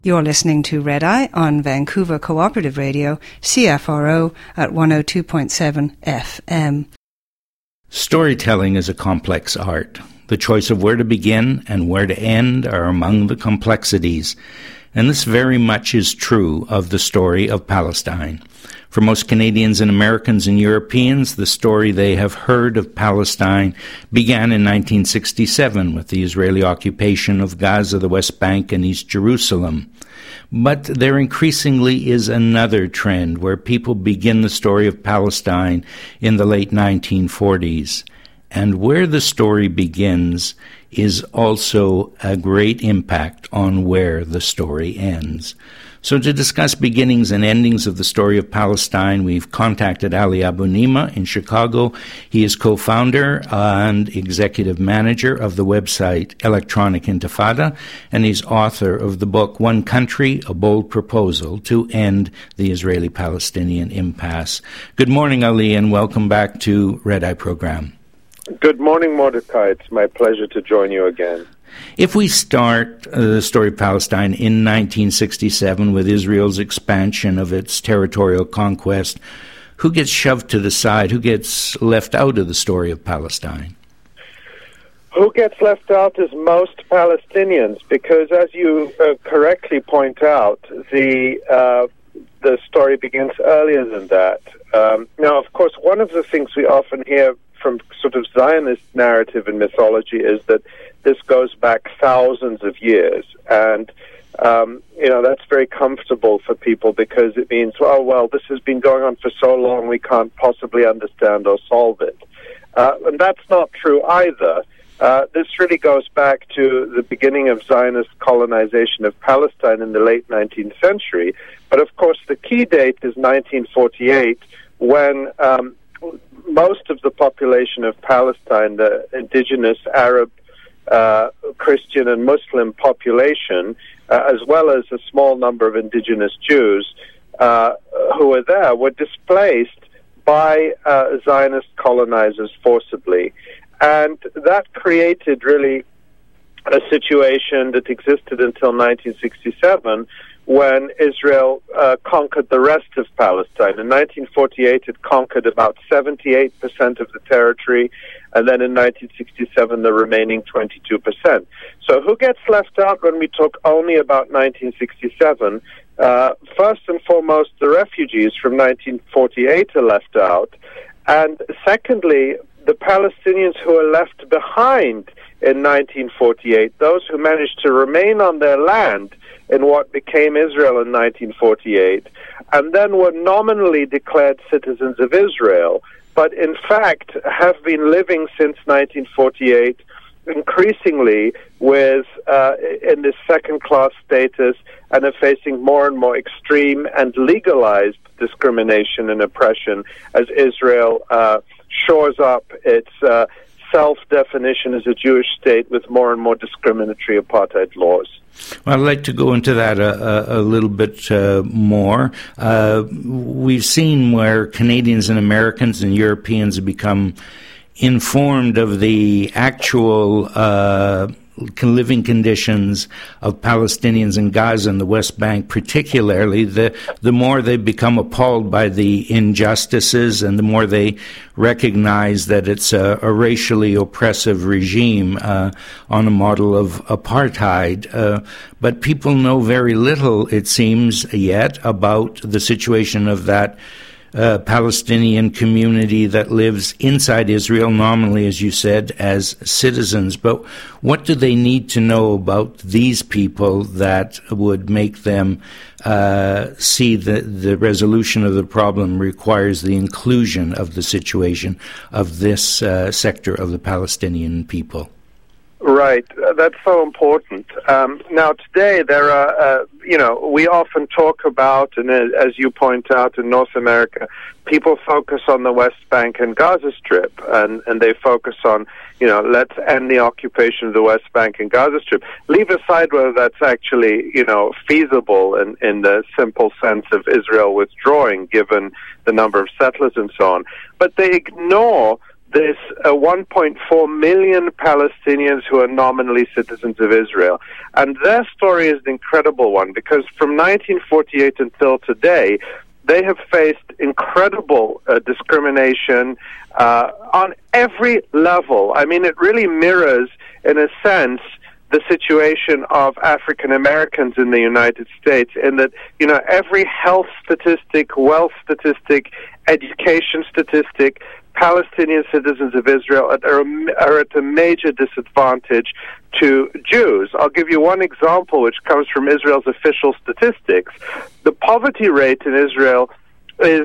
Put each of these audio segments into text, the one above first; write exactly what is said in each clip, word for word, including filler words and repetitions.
You're listening to Red Eye on Vancouver Cooperative Radio, C F R O at one oh two point seven F M. Storytelling is a complex art. The choice of where to begin and where to end are among the complexities, and this very much is true of the story of Palestine. For most Canadians and Americans and Europeans, the story they have heard of Palestine began in nineteen sixty-seven with the Israeli occupation of Gaza, the West Bank, and East Jerusalem. But there increasingly is another trend where people begin the story of Palestine in the late nineteen forties. And where the story begins is also a great impact on where the story ends. So to discuss beginnings and endings of the story of Palestine, we've contacted Ali Abunimah in Chicago. He is co-founder and executive manager of the website Electronic Intifada, and he's author of the book One Country, A Bold Proposal to End the Israeli-Palestinian Impasse. Good morning, Ali, and welcome back to Red Eye Program. Good morning, Mordecai. It's my pleasure to join you again. If we start uh, the story of Palestine in nineteen sixty-seven with Israel's expansion of its territorial conquest, who gets shoved to the side? Who gets left out of the story of Palestine? Who gets left out is most Palestinians, because as you uh, correctly point out, the uh, the story begins earlier than that. Um, now, of course, one of the things we often hear from sort of Zionist narrative and mythology is that this goes back thousands of years, and um, you know that's very comfortable for people because it means, oh well, this has been going on for so long, we can't possibly understand or solve it, uh, and that's not true either. Uh, this really goes back to the beginning of Zionist colonization of Palestine in the late nineteenth century, but of course the key date is nineteen forty-eight, when um, most of the population of Palestine, the indigenous Arab, Uh, Christian and Muslim population, uh, as well as a small number of indigenous Jews uh, who were there, were displaced by uh, Zionist colonizers forcibly. And that created really a situation that existed until nineteen sixty-seven, when Israel uh, conquered the rest of Palestine. In nineteen forty-eight, it conquered about seventy-eight percent of the territory, and then in nineteen sixty-seven, the remaining twenty-two percent. So who gets left out when we talk only about nineteen sixty-seven? Uh, first and foremost, the refugees from nineteen forty-eight are left out. And secondly, the Palestinians who are left behind in nineteen forty-eight, those who managed to remain on their land in what became Israel in nineteen forty-eight, and then were nominally declared citizens of Israel, but in fact have been living since nineteen forty-eight increasingly with uh, in this second-class status, and are facing more and more extreme and legalized discrimination and oppression as Israel uh, shores up its uh, self-definition as a Jewish state with more and more discriminatory apartheid laws. Well, I'd like to go into that a, a, a little bit uh, more. Uh, we've seen where Canadians and Americans and Europeans have become informed of the actual uh, living conditions of Palestinians in Gaza and the West Bank particularly, the, the more they become appalled by the injustices and the more they recognize that it's a, a racially oppressive regime uh, on a model of apartheid. Uh, but people know very little, it seems, yet about the situation of that Uh, Palestinian community that lives inside Israel, nominally, as you said, as citizens. But what do they need to know about these people that would make them uh, see that the resolution of the problem requires the inclusion of the situation of this uh, sector of the Palestinian people? Right. Uh, that's so important. Um, now, today, there are, uh, you know, we often talk about, and as you point out in North America, people focus on the West Bank and Gaza Strip, and, and they focus on, you know, let's end the occupation of the West Bank and Gaza Strip. Leave aside whether that's actually, you know, feasible in, in the simple sense of Israel withdrawing, given the number of settlers and so on. But they ignore there's uh, one point four million Palestinians who are nominally citizens of Israel. And their story is an incredible one, because from nineteen forty-eight until today, they have faced incredible uh, discrimination uh, on every level. I mean, it really mirrors, in a sense, the situation of African Americans in the United States, in that, you know, every health statistic, wealth statistic, education statistic, Palestinian citizens of Israel are, are at a major disadvantage to Jews. I'll give you one example, which comes from Israel's official statistics. The poverty rate in Israel is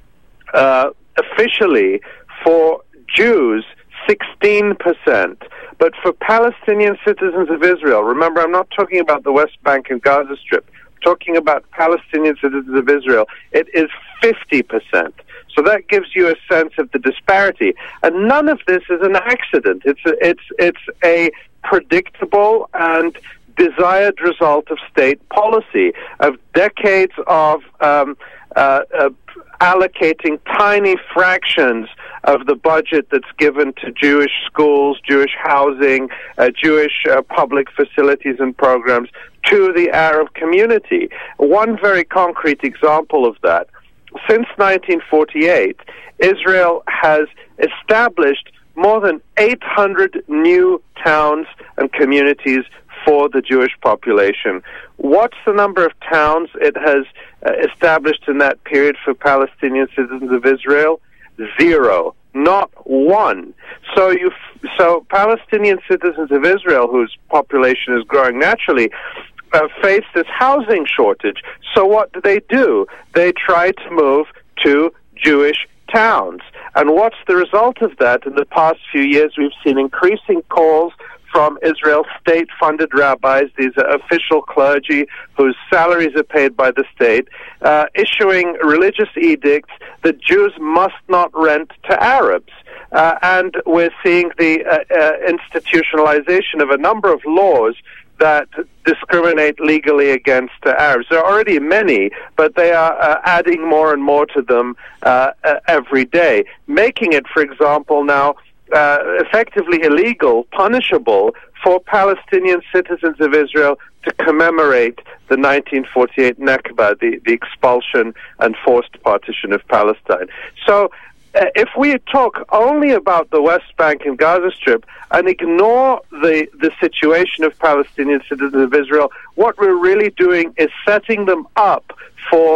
uh, officially for Jews sixteen percent. But for Palestinian citizens of Israel, remember, I'm not talking about the West Bank and Gaza Strip, I'm talking about Palestinian citizens of Israel, it is fifty percent. So that gives you a sense of the disparity. And none of this is an accident. It's a, it's, it's a predictable and desired result of state policy, of decades of um, uh, uh, allocating tiny fractions of the budget that's given to Jewish schools, Jewish housing, uh, Jewish uh, public facilities and programs to the Arab community. One very concrete example of that: since nineteen forty-eight, Israel has established more than eight hundred new towns and communities for the Jewish population. What's the number of towns it has uh, established in that period for Palestinian citizens of Israel? Zero. Not one. So you, f- so Palestinian citizens of Israel, whose population is growing naturally, uh, face this housing shortage. So what do they do? They try to move to Jewish towns. And what's the result of that? In the past few years, we've seen increasing calls from Israel's state-funded rabbis, these are official clergy whose salaries are paid by the state, uh, issuing religious edicts that Jews must not rent to Arabs. Uh, and we're seeing the uh, uh, institutionalization of a number of laws that discriminate legally against uh, Arabs. There are already many, but they are uh, adding more and more to them uh, uh, every day, making it, for example, now Uh, effectively illegal, punishable for Palestinian citizens of Israel to commemorate the nineteen forty-eight Nakba, the, the expulsion and forced partition of Palestine. So uh, if we talk only about the West Bank and Gaza Strip and ignore the, the situation of Palestinian citizens of Israel, what we're really doing is setting them up for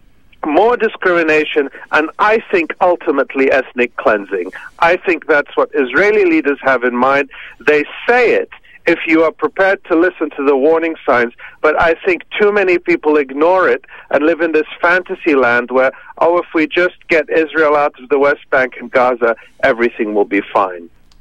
more discrimination, and I think ultimately ethnic cleansing. I think that's what Israeli leaders have in mind. They say it if you are prepared to listen to the warning signs, but I think too many people ignore it and live in this fantasy land where, oh, if we just get Israel out of the West Bank and Gaza, everything will be fine.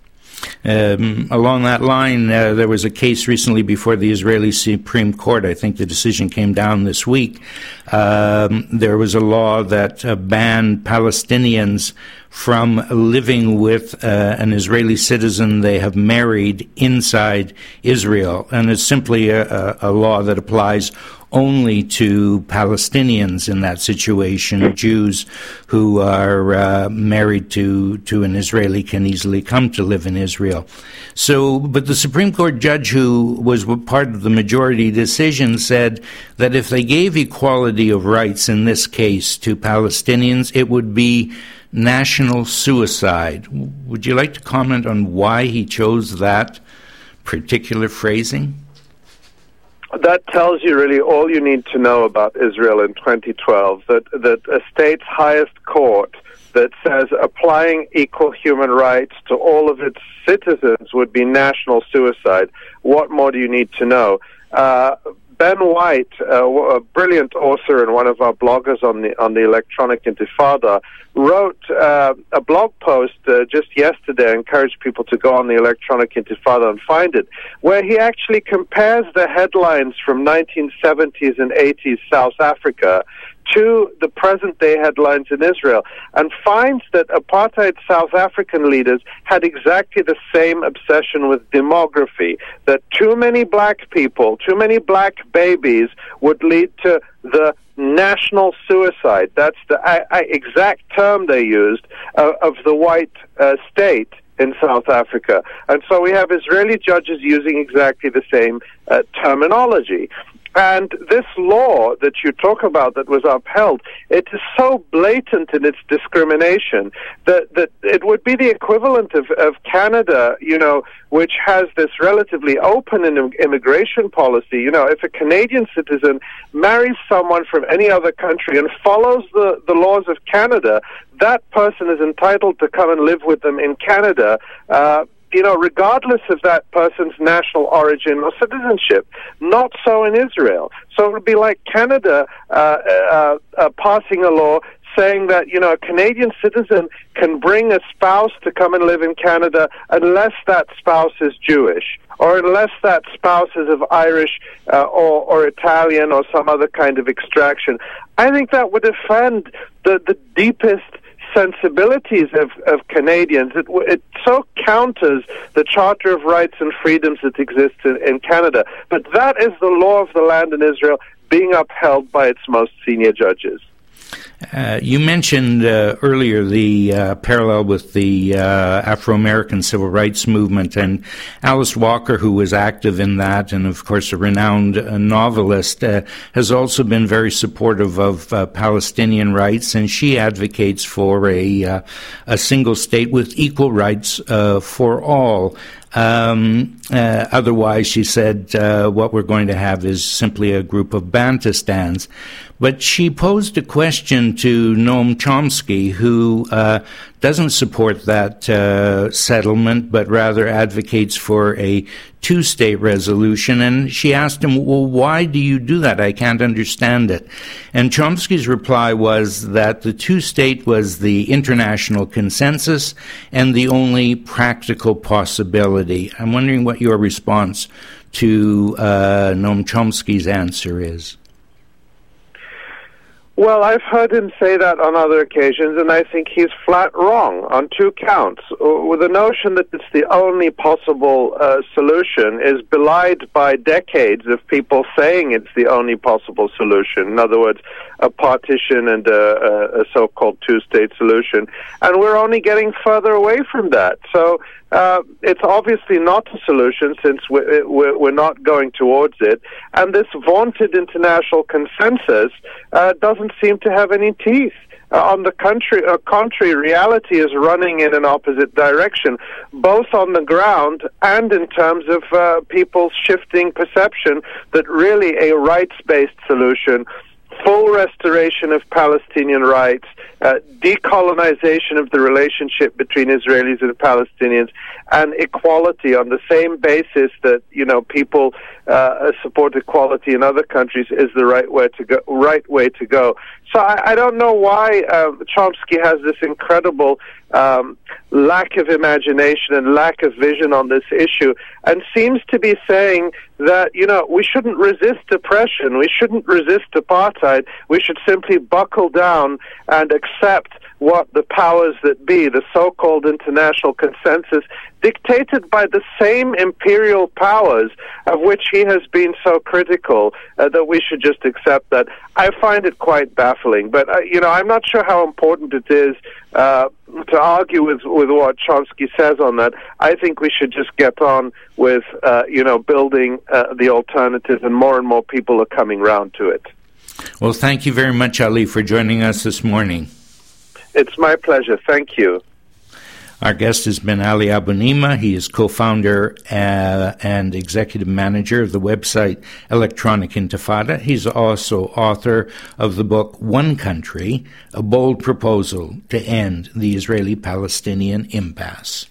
Um, along that line, uh, there was a case recently before the Israeli Supreme Court. I think the decision came down this week. Um, there was a law that uh, banned Palestinians from living with uh, an Israeli citizen they have married inside Israel. And it's simply a, a, a law that applies only to Palestinians in that situation. Jews who are uh, married to, to an Israeli can easily come to live in Israel. So, but the Supreme Court judge who was part of the majority decision said that if they gave equality of rights in this case to Palestinians, it would be national suicide. Would you like to comment on why he chose that particular phrasing? That tells you really all you need to know about Israel in twenty twelve, that, that a state's highest court that says applying equal human rights to all of its citizens would be national suicide. What more do you need to know? Uh, Ben White, uh, a brilliant author and one of our bloggers on the on the Electronic Intifada, wrote uh, a blog post uh, just yesterday. I encourage people to go on the Electronic Intifada and find it, where he actually compares the headlines from nineteen seventies and eighties South Africa to the present-day headlines in Israel, and finds that apartheid South African leaders had exactly the same obsession with demography, that too many black people, too many black babies would lead to the national suicide. That's the I, I, exact term they used uh, of the white uh, state in South Africa. And so we have Israeli judges using exactly the same uh, terminology. And this law that you talk about that was upheld, it is so blatant in its discrimination that, that it would be the equivalent of, of Canada, you know, which has this relatively open immigration policy. You know, if a Canadian citizen marries someone from any other country and follows the, the laws of Canada, that person is entitled to come and live with them in Canada, uh, you know, regardless of that person's national origin or citizenship. Not so in Israel. So it would be like Canada uh, uh, uh, passing a law saying that, you know, a Canadian citizen can bring a spouse to come and live in Canada unless that spouse is Jewish, or unless that spouse is of Irish uh, or, or Italian or some other kind of extraction. I think that would offend the, the deepest sensibilities of, of Canadians. It, it so counters the Charter of Rights and Freedoms that exists in, in Canada. But that is the law of the land in Israel being upheld by its most senior judges. Uh, you mentioned uh, earlier the uh, parallel with the uh, Afro-American civil rights movement, and Alice Walker, who was active in that, and of course a renowned uh, novelist, uh, has also been very supportive of uh, Palestinian rights, and she advocates for a, uh, a single state with equal rights uh, for all. Um, uh, otherwise, she said, uh, what we're going to have is simply a group of Bantustans. But she posed a question to Noam Chomsky, who uh, doesn't support that uh, settlement, but rather advocates for a two-state resolution. And she asked him, well, why do you do that? I can't understand it. And Chomsky's reply was that the two-state was the international consensus and the only practical possibility. I'm wondering what your response to uh, Noam Chomsky's answer is. Well, I've heard him say that on other occasions, and I think he's flat wrong on two counts. With the notion that it's the only possible uh, solution is belied by decades of people saying it's the only possible solution. In other words, a partition and a, a so-called two-state solution. And we're only getting further away from that. So uh, it's obviously not a solution since we're, we're not going towards it. And this vaunted international consensus uh, doesn't seem to have any teeth. Uh, on the country, uh, contrary, reality is running in an opposite direction, both on the ground and in terms of uh, people's shifting perception that really a rights-based solution, full restoration of Palestinian rights, uh, decolonization of the relationship between Israelis and Palestinians, and equality on the same basis that, you know, people uh, support equality in other countries is the right way to go. Right way to go. So I, I don't know why uh, Chomsky has this incredible um, lack of imagination and lack of vision on this issue, and seems to be saying that, you know, we shouldn't resist oppression, we shouldn't resist apartheid, we should simply buckle down and accept what the powers that be, the so-called international consensus, dictated by the same imperial powers of which he has been so critical, uh, that we should just accept that. I find it quite baffling. But, uh, you know, I'm not sure how important it is uh, to argue with, with what Chomsky says on that. I think we should just get on with, uh, you know, building uh, the alternative, and more and more people are coming round to it. Well, thank you very much, Ali, for joining us this morning. It's my pleasure. Thank you. Our guest has been Ali Abunimah. He is co-founder uh, and executive manager of the website Electronic Intifada. He's also author of the book One Country, A Bold Proposal to End the Israeli-Palestinian Impasse.